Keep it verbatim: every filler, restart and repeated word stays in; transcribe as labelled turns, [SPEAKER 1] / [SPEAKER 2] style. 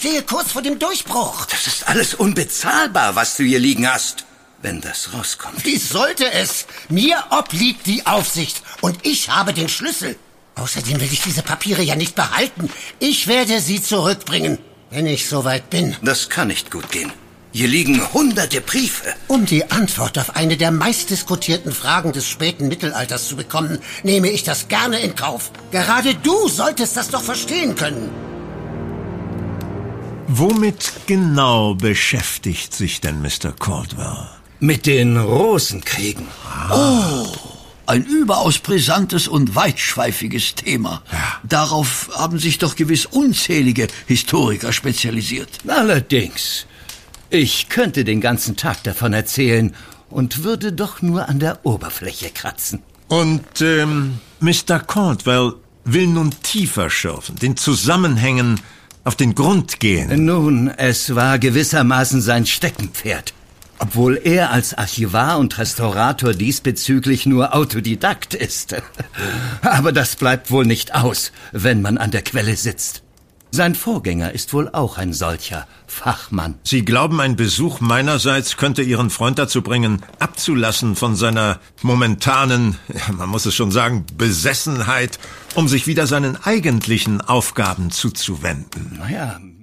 [SPEAKER 1] stehe kurz vor dem Durchbruch.
[SPEAKER 2] Das ist alles unbezahlbar, was du hier liegen hast. Wenn das rauskommt.
[SPEAKER 1] Wie sollte es? Mir obliegt die Aufsicht und ich habe den Schlüssel. Außerdem will ich diese Papiere ja nicht behalten. Ich werde sie zurückbringen, wenn ich soweit bin.
[SPEAKER 2] Das kann nicht gut gehen. Hier liegen hunderte Briefe.
[SPEAKER 1] Um die Antwort auf eine der meistdiskutierten Fragen des späten Mittelalters zu bekommen, nehme ich das gerne in Kauf. Gerade du solltest das doch verstehen können.
[SPEAKER 3] Womit genau beschäftigt sich denn Mister Caldwell?
[SPEAKER 2] Mit den Rosenkriegen.
[SPEAKER 4] Oh, ein überaus brisantes und weitschweifiges Thema.
[SPEAKER 3] Ja.
[SPEAKER 4] Darauf haben sich doch gewiss unzählige Historiker spezialisiert.
[SPEAKER 2] Allerdings. Ich könnte den ganzen Tag davon erzählen und würde doch nur an der Oberfläche kratzen.
[SPEAKER 3] Und ähm, Mister Caldwell will nun tiefer schürfen, den Zusammenhängen auf den Grund gehen.
[SPEAKER 2] Nun, es war gewissermaßen sein Steckenpferd. Obwohl er als Archivar und Restaurator diesbezüglich nur Autodidakt ist. Aber das bleibt wohl nicht aus, wenn man an der Quelle sitzt. Sein Vorgänger ist wohl auch ein solcher Fachmann.
[SPEAKER 3] Sie glauben, ein Besuch meinerseits könnte Ihren Freund dazu bringen, abzulassen von seiner momentanen, ja, man muss es schon sagen, Besessenheit, um sich wieder seinen eigentlichen Aufgaben zuzuwenden.
[SPEAKER 2] Naja,